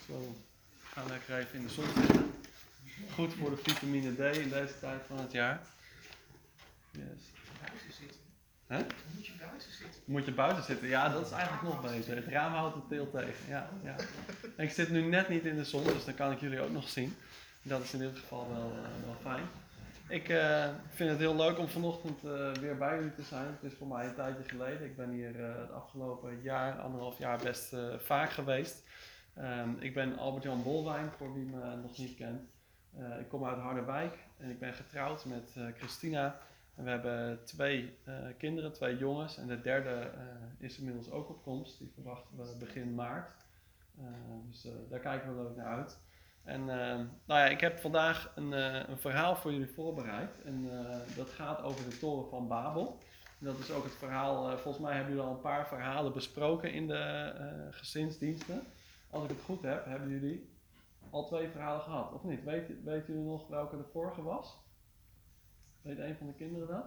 Zo, we gaan lekker even in de zon zitten. Goed voor de vitamine D in deze tijd van het jaar. Yes. Buiten zitten. Huh? Dan moet je buiten zitten. Moet je buiten zitten? Ja, dat is eigenlijk nog beter. Het raam houdt het veel tegen. Ja. En ik zit nu net niet in de zon, dus dan kan ik jullie ook nog zien. Dat is in dit geval wel fijn. Ik vind het heel leuk om vanochtend weer bij jullie te zijn. Het is voor mij een tijdje geleden. Ik ben hier het afgelopen jaar, 1,5 jaar best vaak geweest. Ik ben Albert-Jan Bolwijn, voor wie me nog niet kent. Ik kom uit Harderwijk en ik ben getrouwd met Christina. En we hebben 2 kinderen, 2 jongens. En de derde is inmiddels ook op komst. Die verwachten we begin maart. Dus daar kijken we leuk naar uit. En ik heb vandaag een verhaal voor jullie voorbereid. En dat gaat over de Toren van Babel. En dat is ook het verhaal, volgens mij hebben jullie al een paar verhalen besproken in de gezinsdiensten. Als ik het goed heb, hebben jullie al 2 verhalen gehad, of niet? Weet jullie nog welke de vorige was? Weet een van de kinderen dat?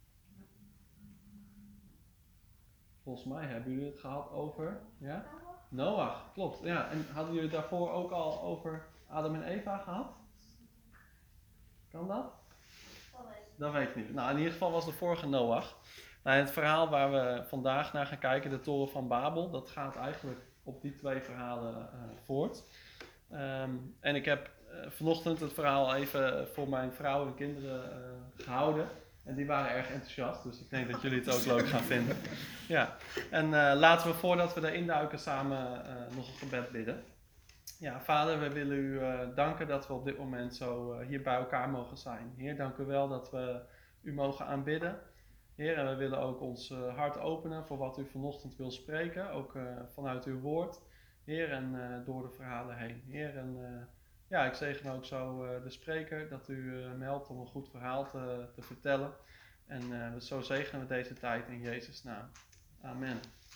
Volgens mij hebben jullie het gehad over, ja? Noach, klopt. Ja. En hadden jullie daarvoor ook al over Adam en Eva gehad? Kan dat? Dat weet ik niet. Nou, in ieder geval was de vorige Noach. Nou, het verhaal waar we vandaag naar gaan kijken, de Toren van Babel, dat gaat eigenlijk op die 2 verhalen voort. En ik heb vanochtend het verhaal even voor mijn vrouw en kinderen gehouden. En die waren erg enthousiast, dus ik denk dat jullie het ook leuk gaan vinden. Ja. En laten we voordat we erin duiken samen nog een gebed bidden. Ja, Vader, we willen u danken dat we op dit moment zo hier bij elkaar mogen zijn. Heer, dank u wel dat we u mogen aanbidden. Heer, en we willen ook ons hart openen voor wat u vanochtend wil spreken, ook vanuit uw woord. Heer, en door de verhalen heen. Heer, en ik zegen ook zo de spreker, dat u me helpt om een goed verhaal te vertellen. En zo zegenen we deze tijd in Jezus' naam. Amen.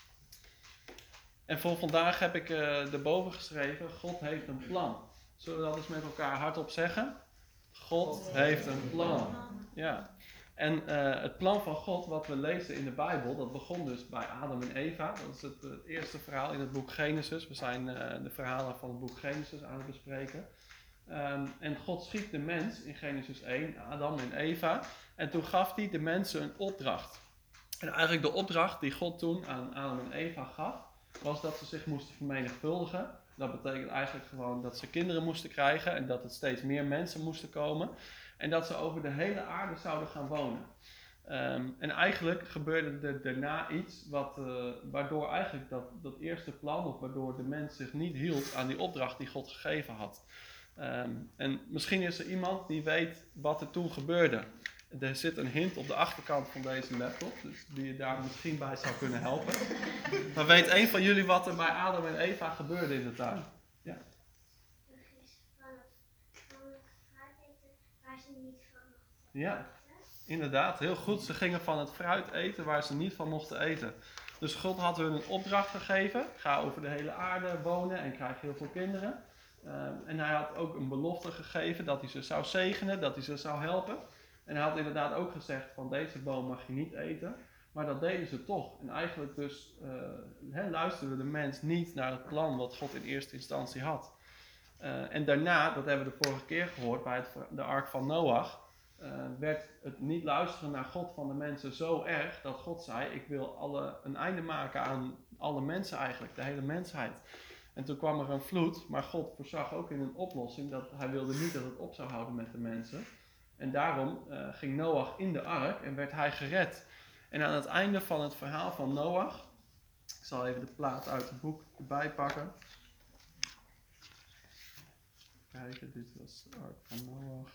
En voor vandaag heb ik erboven geschreven, God heeft een plan. Zullen we dat eens met elkaar hardop zeggen? God heeft een plan. Ja. En het plan van God, wat we lezen in de Bijbel, dat begon dus bij Adam en Eva. Dat is het eerste verhaal in het boek Genesis. We zijn de verhalen van het boek Genesis aan het bespreken. En God schiep de mens in Genesis 1, Adam en Eva. En toen gaf hij de mensen een opdracht. En eigenlijk de opdracht die God toen aan Adam en Eva gaf, was dat ze zich moesten vermenigvuldigen. Dat betekent eigenlijk gewoon dat ze kinderen moesten krijgen en dat het steeds meer mensen moesten komen. En dat ze over de hele aarde zouden gaan wonen. En eigenlijk gebeurde er daarna iets waardoor eigenlijk dat eerste plan, of waardoor de mens zich niet hield aan die opdracht die God gegeven had. En misschien is er iemand die weet wat er toen gebeurde. Er zit een hint op de achterkant van deze laptop, dus die je daar misschien bij zou kunnen helpen. Maar weet een van jullie wat er bij Adam en Eva gebeurde in de tuin? Ja. Ja, inderdaad, heel goed. Ze gingen van het fruit eten waar ze niet van mochten eten. Dus God had hun een opdracht gegeven. Ga over de hele aarde wonen en krijg heel veel kinderen. En hij had ook een belofte gegeven dat hij ze zou zegenen, dat hij ze zou helpen. En hij had inderdaad ook gezegd van deze boom mag je niet eten. Maar dat deden ze toch. En eigenlijk dus luisterde de mens niet naar het plan wat God in eerste instantie had. En daarna, dat hebben we de vorige keer gehoord bij de ark van Noach, werd het niet luisteren naar God van de mensen zo erg dat God zei, ik wil een einde maken aan alle mensen eigenlijk, de hele mensheid. En toen kwam er een vloed, maar God voorzag ook in een oplossing dat hij wilde niet dat het op zou houden met de mensen. En daarom ging Noach in de ark en werd hij gered. En aan het einde van het verhaal van Noach, ik zal even de plaat uit het boek erbij pakken. Kijken, dit was de ark van Noach.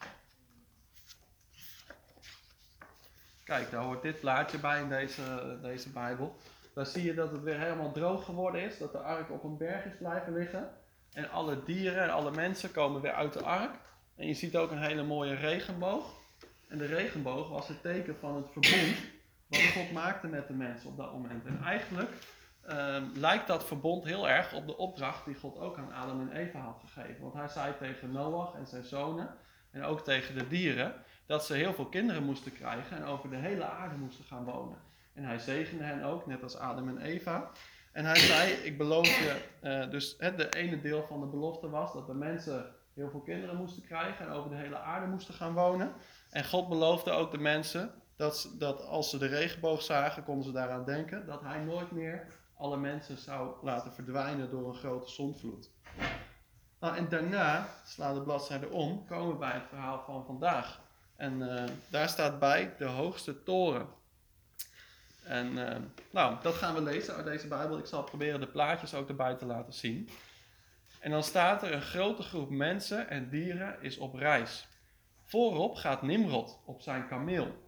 Kijk, daar hoort dit plaatje bij in deze Bijbel. Daar zie je dat het weer helemaal droog geworden is, dat de ark op een berg is blijven liggen. En alle dieren en alle mensen komen weer uit de ark. En je ziet ook een hele mooie regenboog. En de regenboog was het teken van het verbond wat God maakte met de mensen op dat moment. En eigenlijk lijkt dat verbond heel erg op de opdracht die God ook aan Adam en Eva had gegeven. Want hij zei tegen Noach en zijn zonen en ook tegen de dieren dat ze heel veel kinderen moesten krijgen en over de hele aarde moesten gaan wonen. En hij zegende hen ook, net als Adam en Eva. En hij zei, ik beloof je, dus de ene deel van de belofte was dat de mensen heel veel kinderen moesten krijgen en over de hele aarde moesten gaan wonen. En God beloofde ook de mensen dat als ze de regenboog zagen, konden ze daaraan denken dat hij nooit meer alle mensen zou laten verdwijnen door een grote zondvloed. Nou, en daarna, sla de bladzijde om, komen we bij het verhaal van vandaag. En daar staat bij de hoogste toren. En dat gaan we lezen uit deze Bijbel. Ik zal proberen de plaatjes ook erbij te laten zien. En dan staat er: een grote groep mensen en dieren is op reis. Voorop gaat Nimrod op zijn kameel.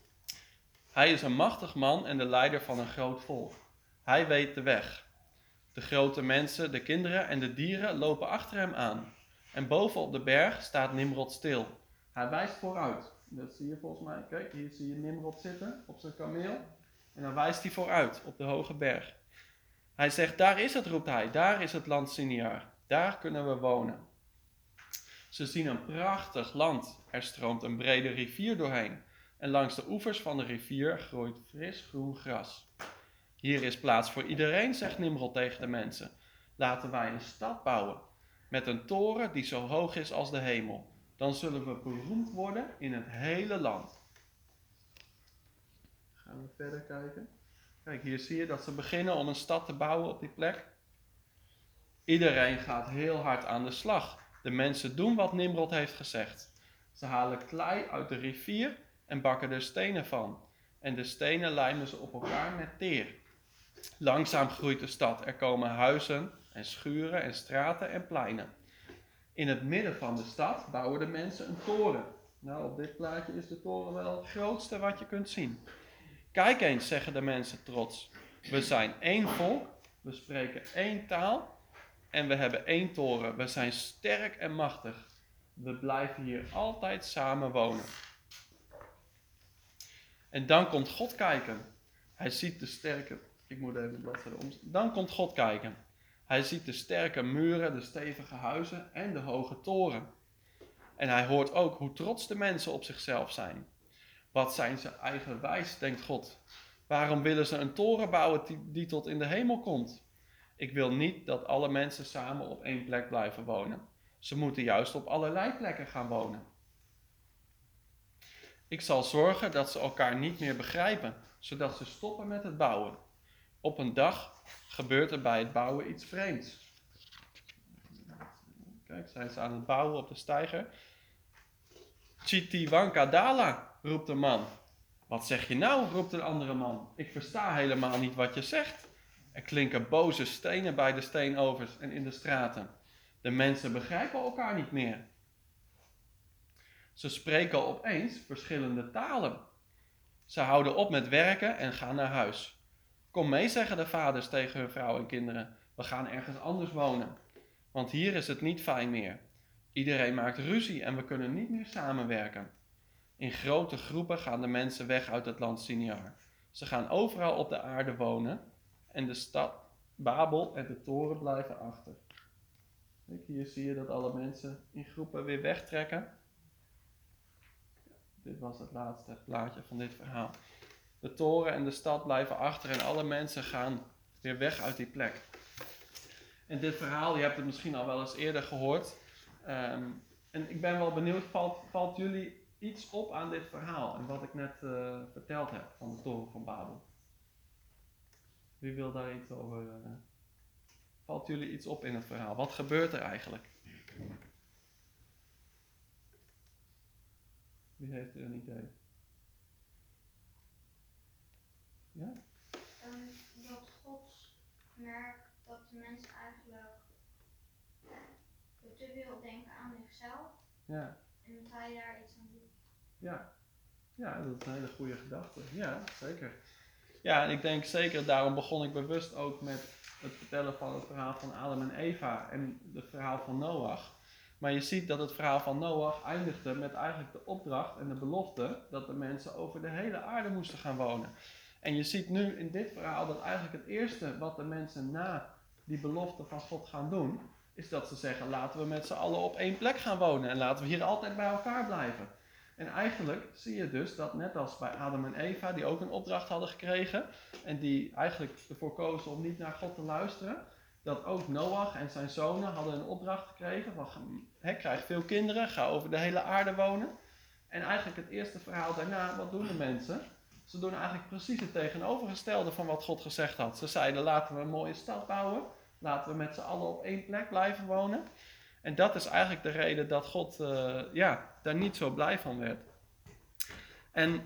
Hij is een machtig man en de leider van een groot volk. Hij weet de weg. De grote mensen, de kinderen en de dieren lopen achter hem aan. En boven op de berg staat Nimrod stil. Hij wijst vooruit. Dat zie je volgens mij. Kijk, hier zie je Nimrod zitten op zijn kameel. En dan wijst hij vooruit op de hoge berg. Hij zegt, daar is het, roept hij. Daar is het land Siniar. Daar kunnen we wonen. Ze zien een prachtig land. Er stroomt een brede rivier doorheen. En langs de oevers van de rivier groeit fris groen gras. Hier is plaats voor iedereen, zegt Nimrod tegen de mensen. Laten wij een stad bouwen. Met een toren die zo hoog is als de hemel. Dan zullen we beroemd worden in het hele land. Gaan we verder kijken. Kijk, hier zie je dat ze beginnen om een stad te bouwen op die plek. Iedereen gaat heel hard aan de slag. De mensen doen wat Nimrod heeft gezegd. Ze halen klei uit de rivier en bakken er stenen van. En de stenen lijmen ze op elkaar met teer. Langzaam groeit de stad. Er komen huizen en schuren en straten en pleinen. In het midden van de stad bouwen de mensen een toren. Nou, op dit plaatje is de toren wel het grootste wat je kunt zien. Kijk eens, zeggen de mensen trots. We zijn één volk, we spreken één taal en we hebben één toren. We zijn sterk en machtig. We blijven hier altijd samen wonen. En dan komt God kijken. Hij ziet de sterke... Ik moet even de bladzijde om. Dan komt God kijken. Hij ziet de sterke muren, de stevige huizen en de hoge toren. En hij hoort ook hoe trots de mensen op zichzelf zijn. Wat zijn ze eigenwijs, denkt God. Waarom willen ze een toren bouwen die tot in de hemel komt? Ik wil niet dat alle mensen samen op één plek blijven wonen. Ze moeten juist op allerlei plekken gaan wonen. Ik zal zorgen dat ze elkaar niet meer begrijpen, zodat ze stoppen met het bouwen. Op een dag gebeurt er bij het bouwen iets vreemds. Kijk, zijn ze aan het bouwen op de steiger. Chitiwankadala, roept de man. Wat zeg je nou, roept een andere man. Ik versta helemaal niet wat je zegt. Er klinken boze stenen bij de steenovers en in de straten. De mensen begrijpen elkaar niet meer. Ze spreken opeens verschillende talen. Ze houden op met werken en gaan naar huis. Kom mee, zeggen de vaders tegen hun vrouw en kinderen. We gaan ergens anders wonen. Want hier is het niet fijn meer. Iedereen maakt ruzie en we kunnen niet meer samenwerken. In grote groepen gaan de mensen weg uit het land Siniar. Ze gaan overal op de aarde wonen en de stad Babel en de toren blijven achter. Kijk, hier zie je dat alle mensen in groepen weer wegtrekken. Dit was het laatste plaatje van dit verhaal. De toren en de stad blijven achter en alle mensen gaan weer weg uit die plek. En dit verhaal, je hebt het misschien al wel eens eerder gehoord. En ik ben wel benieuwd, valt jullie iets op aan dit verhaal en wat ik net verteld heb van de toren van Babel? Wie wil daar iets over? Valt jullie iets op in het verhaal? Wat gebeurt er eigenlijk? Wie heeft er een idee? Ja? Dat God merkt dat de mensen eigenlijk te veel denken aan zichzelf. Ja. En dat hij daar iets aan doet. Ja. Ja, dat is een hele goede gedachte. Ja, zeker. Ja, en ik denk zeker, daarom begon ik bewust ook met het vertellen van het verhaal van Adam en Eva en het verhaal van Noach. Maar je ziet dat het verhaal van Noach eindigde met eigenlijk de opdracht en de belofte dat de mensen over de hele aarde moesten gaan wonen. En je ziet nu in dit verhaal dat eigenlijk het eerste wat de mensen na die belofte van God gaan doen, is dat ze zeggen, laten we met z'n allen op één plek gaan wonen en laten we hier altijd bij elkaar blijven. En eigenlijk zie je dus dat net als bij Adam en Eva, die ook een opdracht hadden gekregen en die eigenlijk ervoor kozen om niet naar God te luisteren, dat ook Noach en zijn zonen hadden een opdracht gekregen van krijg veel kinderen, ga over de hele aarde wonen. En eigenlijk het eerste verhaal daarna, wat doen de mensen? Ze doen eigenlijk precies het tegenovergestelde van wat God gezegd had. Ze zeiden laten we een mooie stad bouwen, laten we met z'n allen op één plek blijven wonen. En dat is eigenlijk de reden dat God daar niet zo blij van werd. En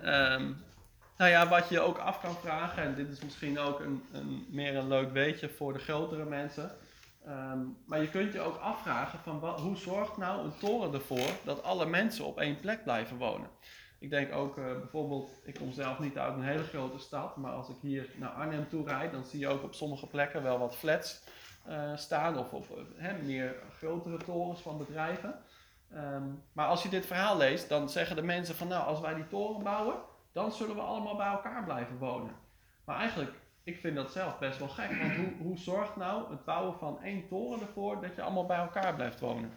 wat je ook af kan vragen, en dit is misschien ook meer een leuk weetje voor de grotere mensen. Maar je kunt je ook afvragen van hoe zorgt nou een toren ervoor dat alle mensen op één plek blijven wonen? Ik denk ook bijvoorbeeld, ik kom zelf niet uit een hele grote stad, maar als ik hier naar Arnhem toe rijd, dan zie je ook op sommige plekken wel wat flats staan of op meer grotere torens van bedrijven. Maar als je dit verhaal leest, dan zeggen de mensen van als wij die toren bouwen, dan zullen we allemaal bij elkaar blijven wonen. Maar eigenlijk, ik vind dat zelf best wel gek, want hoe zorgt nou het bouwen van één toren ervoor dat je allemaal bij elkaar blijft wonen?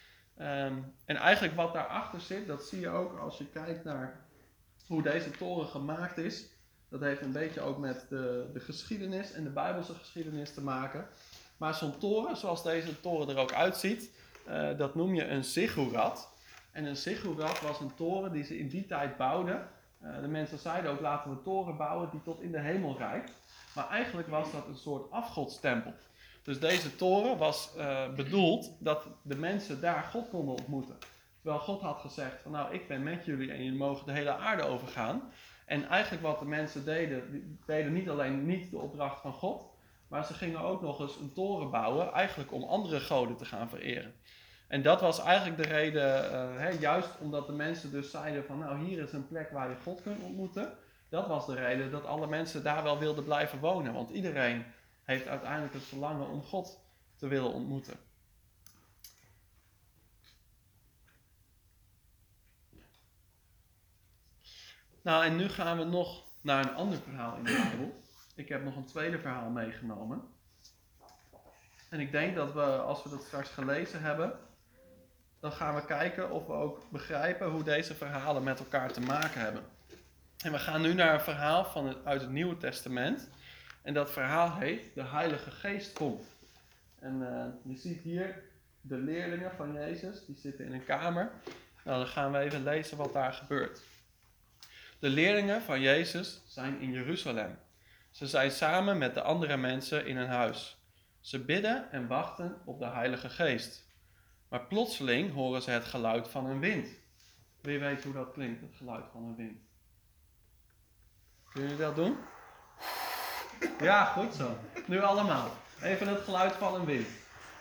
En eigenlijk wat daarachter zit, dat zie je ook als je kijkt naar hoe deze toren gemaakt is. Dat heeft een beetje ook met de geschiedenis en de Bijbelse geschiedenis te maken. Maar zo'n toren, zoals deze toren er ook uitziet, dat noem je een ziggurat. En een ziggurat was een toren die ze in die tijd bouwden. De mensen zeiden ook laten we een toren bouwen die tot in de hemel reikt. Maar eigenlijk was dat een soort afgodstempel. Dus deze toren was bedoeld dat de mensen daar God konden ontmoeten. Terwijl God had gezegd van ik ben met jullie en jullie mogen de hele aarde overgaan. En eigenlijk wat de mensen deden niet alleen niet de opdracht van God, maar ze gingen ook nog eens een toren bouwen, eigenlijk om andere goden te gaan vereren. En dat was eigenlijk de reden, juist omdat de mensen dus zeiden van hier is een plek waar je God kunt ontmoeten. Dat was de reden dat alle mensen daar wel wilden blijven wonen. Want iedereen heeft uiteindelijk het verlangen om God te willen ontmoeten. Nou, en nu gaan we nog naar een ander verhaal in de Bijbel. Ik heb nog een tweede verhaal meegenomen. En ik denk dat we, als we dat straks gelezen hebben, dan gaan we kijken of we ook begrijpen hoe deze verhalen met elkaar te maken hebben. En we gaan nu naar een verhaal uit het Nieuwe Testament. En dat verhaal heet De Heilige Geest komt. En je ziet hier de leerlingen van Jezus, die zitten in een kamer. Nou, dan gaan we even lezen wat daar gebeurt. De leerlingen van Jezus zijn in Jeruzalem. Ze zijn samen met de andere mensen in een huis. Ze bidden en wachten op de Heilige Geest. Maar plotseling horen ze het geluid van een wind. Wie weet hoe dat klinkt, het geluid van een wind? Kunnen jullie dat doen? Ja, goed zo. Nu allemaal. Even het geluid van een wind.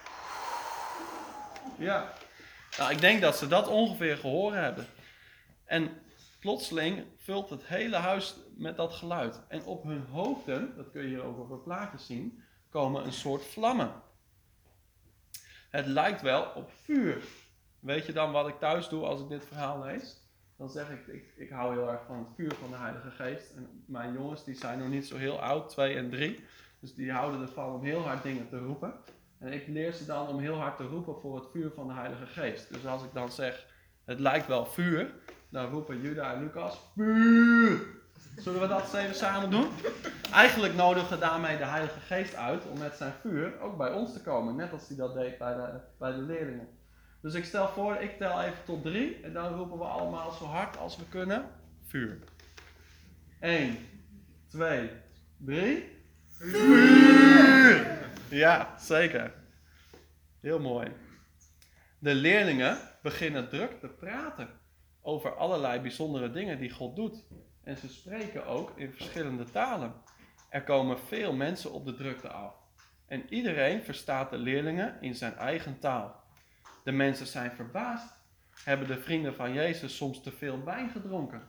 Ja. Nou, ik denk dat ze dat ongeveer gehoord hebben. En plotseling vult het hele huis met dat geluid. En op hun hoofden, dat kun je hier ook op een plaatje zien, komen een soort vlammen. Het lijkt wel op vuur. Weet je dan wat ik thuis doe als ik dit verhaal lees? Dan zeg ik hou heel erg van het vuur van de Heilige Geest. En mijn jongens die zijn nog niet zo heel oud, 2 en 3. Dus die houden ervan om heel hard dingen te roepen. En ik leer ze dan om heel hard te roepen voor het vuur van de Heilige Geest. Dus als ik dan zeg, het lijkt wel vuur, dan roepen Juda en Lucas, vuur! Zullen we dat eens even samen doen? Eigenlijk nodigen we daarmee de Heilige Geest uit om met zijn vuur ook bij ons te komen. Net als hij dat deed bij de leerlingen. Dus ik stel voor, ik tel even tot 3 en dan roepen we allemaal zo hard als we kunnen, vuur. 1, 2, 3. Vuur! Ja, zeker. Heel mooi. De leerlingen beginnen druk te praten over allerlei bijzondere dingen die God doet. En ze spreken ook in verschillende talen. Er komen veel mensen op de drukte af. En iedereen verstaat de leerlingen in zijn eigen taal. De mensen zijn verbaasd. Hebben de vrienden van Jezus soms te veel wijn gedronken?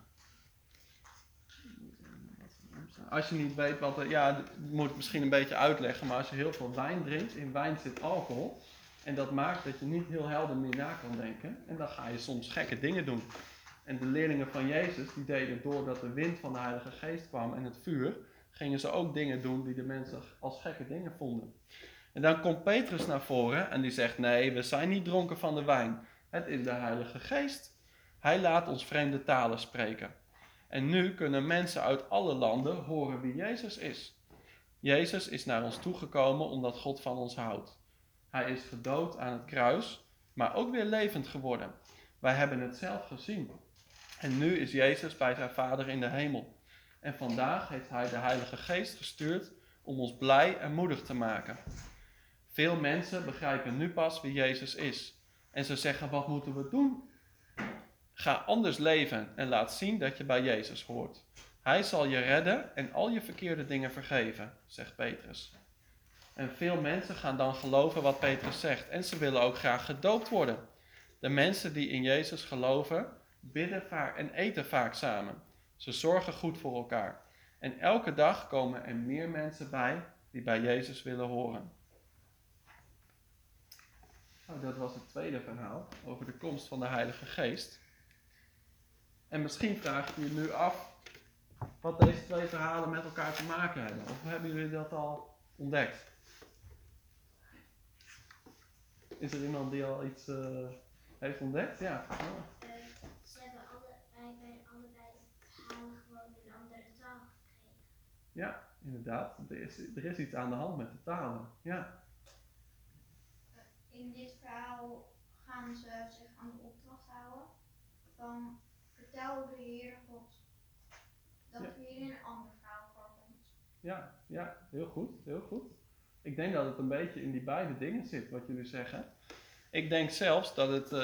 Als je niet weet wat ik moet het misschien een beetje uitleggen, maar als je heel veel wijn drinkt, in wijn zit alcohol. En dat maakt dat je niet heel helder meer na kan denken. En dan ga je soms gekke dingen doen. En de leerlingen van Jezus, die deden doordat de wind van de Heilige Geest kwam en het vuur, gingen ze ook dingen doen die de mensen als gekke dingen vonden. En dan komt Petrus naar voren en die zegt, nee, we zijn niet dronken van de wijn. Het is de Heilige Geest. Hij laat ons vreemde talen spreken. En nu kunnen mensen uit alle landen horen wie Jezus is. Jezus is naar ons toegekomen omdat God van ons houdt. Hij is gedood aan het kruis, maar ook weer levend geworden. Wij hebben het zelf gezien. En nu is Jezus bij zijn Vader in de hemel. En vandaag heeft hij de Heilige Geest gestuurd om ons blij en moedig te maken. Veel mensen begrijpen nu pas wie Jezus is. En ze zeggen, wat moeten we doen? Ga anders leven en laat zien dat je bij Jezus hoort. Hij zal je redden en al je verkeerde dingen vergeven, zegt Petrus. En veel mensen gaan dan geloven wat Petrus zegt. En ze willen ook graag gedoopt worden. De mensen die in Jezus geloven, bidden vaak en eten vaak samen. Ze zorgen goed voor elkaar. En elke dag komen er meer mensen bij die bij Jezus willen horen. Nou, dat was het tweede verhaal over de komst van de Heilige Geest. En misschien vraag je je nu af wat deze twee verhalen met elkaar te maken hebben. Of hebben jullie dat al ontdekt? Is er iemand die al iets heeft ontdekt? Ja. Ze hebben allebei verhalen gewoon in andere taal gekregen. Ja, inderdaad. Er is iets aan de hand met de talen. Ja. In dit verhaal gaan ze zich aan de opdracht houden van vertel de Heere God dat hier in een ander verhaal voorkomt. Ja, heel goed, heel goed. Ik denk dat het een beetje in die beide dingen zit, wat jullie zeggen. Ik denk zelfs dat het,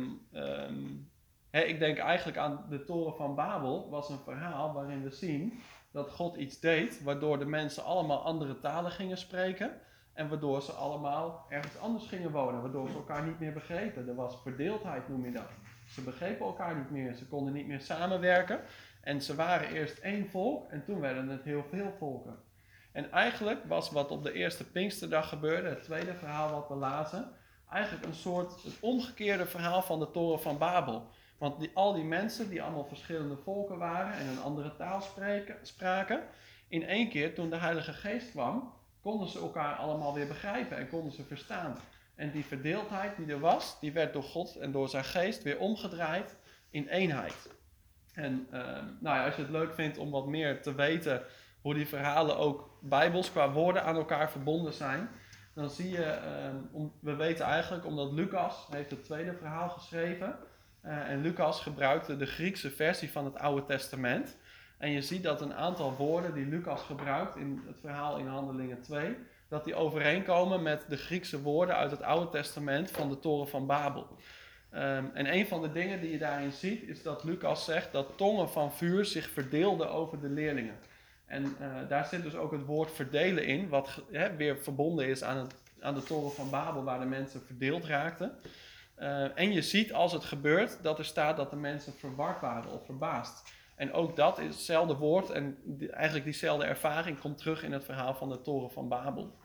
ik denk eigenlijk aan de Toren van Babel, was een verhaal waarin we zien dat God iets deed, waardoor de mensen allemaal andere talen gingen spreken. En waardoor ze allemaal ergens anders gingen wonen, waardoor ze elkaar niet meer begrepen. Er was verdeeldheid, noem je dat. Ze begrepen elkaar niet meer, ze konden niet meer samenwerken. En ze waren eerst één volk en toen werden het heel veel volken. En eigenlijk was wat op de eerste Pinksterdag gebeurde, het tweede verhaal wat we lazen, eigenlijk een soort het omgekeerde verhaal van de Toren van Babel. Want al die mensen die allemaal verschillende volken waren en een andere taal spraken, in één keer toen de Heilige Geest kwam, konden ze elkaar allemaal weer begrijpen en konden ze verstaan. En die verdeeldheid die er was, die werd door God en door zijn geest weer omgedraaid in eenheid. En als je het leuk vindt om wat meer te weten hoe die verhalen ook bijbels qua woorden aan elkaar verbonden zijn, dan zie je, we weten eigenlijk omdat Lucas heeft het tweede verhaal geschreven. En Lucas gebruikte de Griekse versie van het Oude Testament. En je ziet dat een aantal woorden die Lucas gebruikt in het verhaal in Handelingen 2, dat die overeenkomen met de Griekse woorden uit het Oude Testament van de Toren van Babel. En een van de dingen die je daarin ziet, is dat Lucas zegt dat tongen van vuur zich verdeelden over de leerlingen. En daar zit dus ook het woord verdelen in, wat weer verbonden is aan de Toren van Babel, waar de mensen verdeeld raakten. En je ziet als het gebeurt, dat er staat dat de mensen verward waren of verbaasd. En ook dat is hetzelfde woord en eigenlijk diezelfde ervaring komt terug in het verhaal van de Toren van Babel.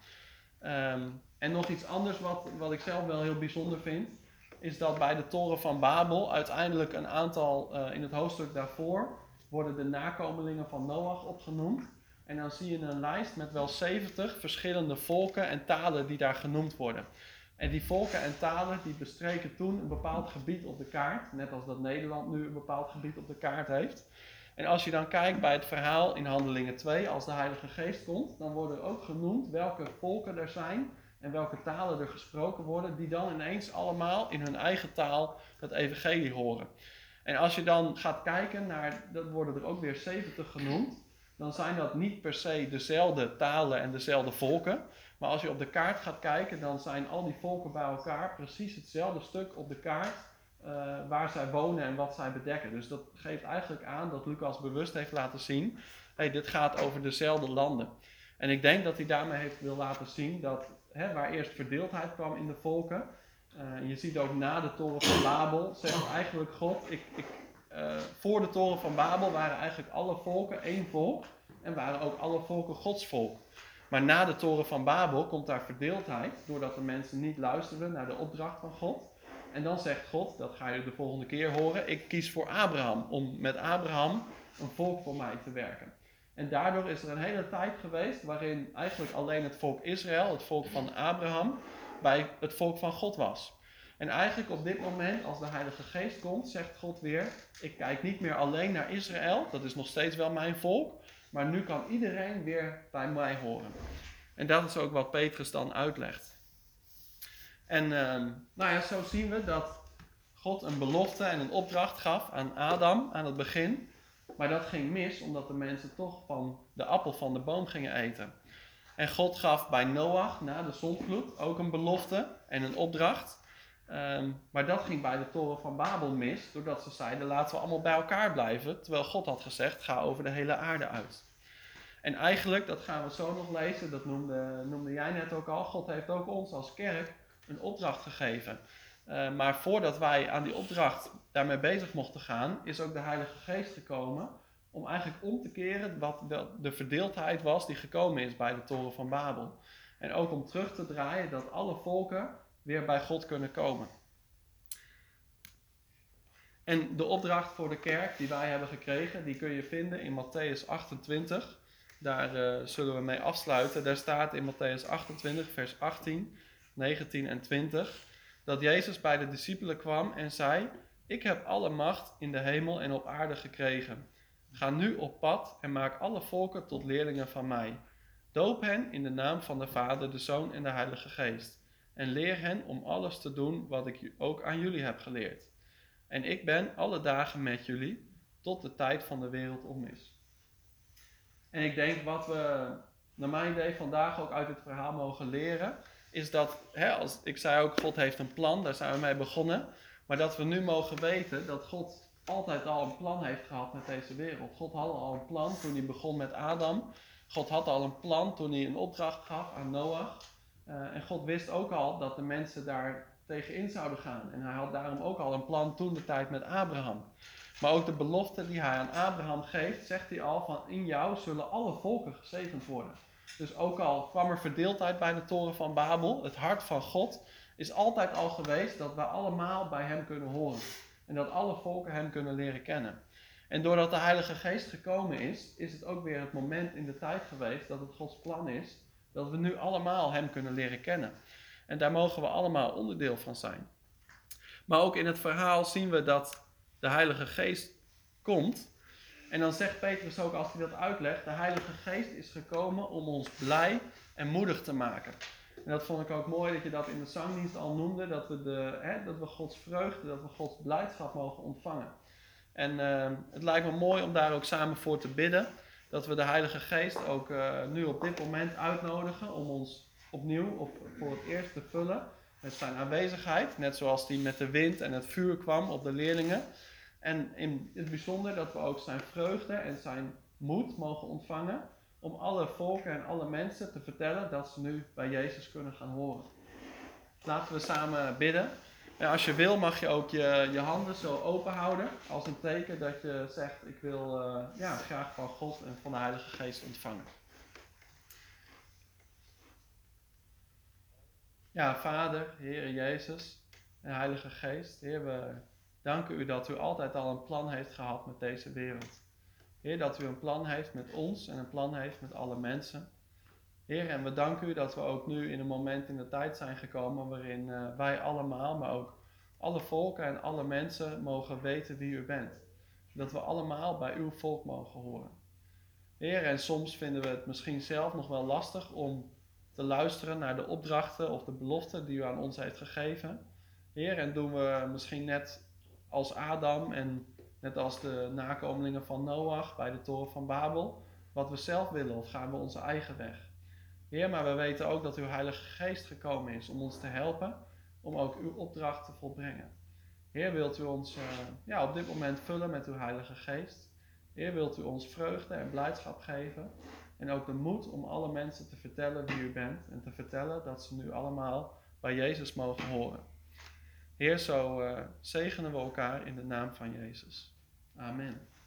En nog iets anders wat ik zelf wel heel bijzonder vind, is dat bij de Toren van Babel uiteindelijk een aantal, in het hoofdstuk daarvoor, worden de nakomelingen van Noach opgenoemd. En dan zie je een lijst met wel 70 verschillende volken en talen die daar genoemd worden. En die volken en talen die bestreken toen een bepaald gebied op de kaart, net als dat Nederland nu een bepaald gebied op de kaart heeft. En als je dan kijkt bij het verhaal in Handelingen 2, als de Heilige Geest komt, dan worden er ook genoemd welke volken er zijn en welke talen er gesproken worden, die dan ineens allemaal in hun eigen taal het evangelie horen. En als je dan gaat kijken naar, dat worden er ook weer 70 genoemd, dan zijn dat niet per se dezelfde talen en dezelfde volken. Maar als je op de kaart gaat kijken, dan zijn al die volken bij elkaar precies hetzelfde stuk op de kaart waar zij wonen en wat zij bedekken. Dus dat geeft eigenlijk aan dat Lucas bewust heeft laten zien, dit gaat over dezelfde landen. En ik denk dat hij daarmee wil laten zien dat waar eerst verdeeldheid kwam in de volken, je ziet ook na de Toren van Babel, zegt eigenlijk God, voor de Toren van Babel waren eigenlijk alle volken één volk en waren ook alle volken Gods volk. Maar na de Toren van Babel komt daar verdeeldheid, doordat de mensen niet luisteren naar de opdracht van God. En dan zegt God, dat ga je de volgende keer horen, ik kies voor Abraham, om met Abraham een volk voor mij te werken. En daardoor is er een hele tijd geweest waarin eigenlijk alleen het volk Israël, het volk van Abraham, bij het volk van God was. En eigenlijk op dit moment, als de Heilige Geest komt, zegt God weer, ik kijk niet meer alleen naar Israël, dat is nog steeds wel mijn volk, maar nu kan iedereen weer bij mij horen. En dat is ook wat Petrus dan uitlegt. En zo zien we dat God een belofte en een opdracht gaf aan Adam aan het begin. Maar dat ging mis omdat de mensen toch van de appel van de boom gingen eten. En God gaf bij Noach na de zondvloed ook een belofte en een opdracht. Maar dat ging bij de toren van Babel mis, doordat ze zeiden laten we allemaal bij elkaar blijven. Terwijl God had gezegd ga over de hele aarde uit. En eigenlijk, dat gaan we zo nog lezen, dat noemde jij net ook al. God heeft ook ons als kerk een opdracht gegeven. Maar voordat wij aan die opdracht daarmee bezig mochten gaan, is ook de Heilige Geest gekomen om eigenlijk om te keren wat de verdeeldheid was die gekomen is bij de toren van Babel. En ook om terug te draaien dat alle volken weer bij God kunnen komen. En de opdracht voor de kerk die wij hebben gekregen, die kun je vinden in Mattheüs 28. Daar zullen we mee afsluiten. Daar staat in Mattheüs 28 vers 18, 19 en 20... dat Jezus bij de discipelen kwam en zei, ik heb alle macht in de hemel en op aarde gekregen. Ga nu op pad en maak alle volken tot leerlingen van mij. Doop hen in de naam van de Vader, de Zoon en de Heilige Geest. En leer hen om alles te doen wat ik ook aan jullie heb geleerd. En ik ben alle dagen met jullie, tot de tijd van de wereld om is. En ik denk wat we, naar mijn idee, vandaag ook uit dit verhaal mogen leren, is dat, als ik zei ook, God heeft een plan, daar zijn we mee begonnen. Maar dat we nu mogen weten dat God altijd al een plan heeft gehad met deze wereld. God had al een plan toen hij begon met Adam. God had al een plan toen hij een opdracht gaf aan Noach. En God wist ook al dat de mensen daar tegenin zouden gaan. En hij had daarom ook al een plan toen de tijd met Abraham. Maar ook de belofte die hij aan Abraham geeft, zegt hij al van in jou zullen alle volken gezegend worden. Dus ook al kwam er verdeeldheid bij de toren van Babel, het hart van God is altijd al geweest dat wij allemaal bij hem kunnen horen. En dat alle volken hem kunnen leren kennen. En doordat de Heilige Geest gekomen is het ook weer het moment in de tijd geweest dat het Gods plan is, dat we nu allemaal hem kunnen leren kennen. En daar mogen we allemaal onderdeel van zijn. Maar ook in het verhaal zien we dat de Heilige Geest komt. En dan zegt Petrus ook als hij dat uitlegt, de Heilige Geest is gekomen om ons blij en moedig te maken. En dat vond ik ook mooi dat je dat in de zangdienst al noemde, dat we Gods vreugde, dat we Gods blijdschap mogen ontvangen. En het lijkt me mooi om daar ook samen voor te bidden, dat we de Heilige Geest ook nu op dit moment uitnodigen om ons opnieuw of voor het eerst te vullen met zijn aanwezigheid, net zoals die met de wind en het vuur kwam op de leerlingen. En in het bijzonder dat we ook zijn vreugde en zijn moed mogen ontvangen om alle volken en alle mensen te vertellen dat ze nu bij Jezus kunnen gaan horen. Laten we samen bidden. En als je wil mag je ook je handen zo open houden als een teken dat je zegt ik wil graag van God en van de Heilige Geest ontvangen. Ja, Vader, Heer Jezus en Heilige Geest, Heer, we danken u dat u altijd al een plan heeft gehad met deze wereld. Heer, dat u een plan heeft met ons en een plan heeft met alle mensen. Heer, en we danken u dat we ook nu in een moment in de tijd zijn gekomen waarin wij allemaal, maar ook alle volken en alle mensen mogen weten wie u bent. Dat we allemaal bij uw volk mogen horen. Heer, en soms vinden we het misschien zelf nog wel lastig om te luisteren naar de opdrachten of de beloften die u aan ons heeft gegeven. Heer, en doen we misschien net als Adam en net als de nakomelingen van Noach bij de toren van Babel, wat we zelf willen of gaan we onze eigen weg. Heer, maar we weten ook dat uw Heilige Geest gekomen is om ons te helpen, om ook uw opdracht te volbrengen. Heer, wilt u ons op dit moment vullen met uw Heilige Geest. Heer, wilt u ons vreugde en blijdschap geven en ook de moed om alle mensen te vertellen wie u bent en te vertellen dat ze nu allemaal bij Jezus mogen horen. Heer, zo zegenen we elkaar in de naam van Jezus. Amen.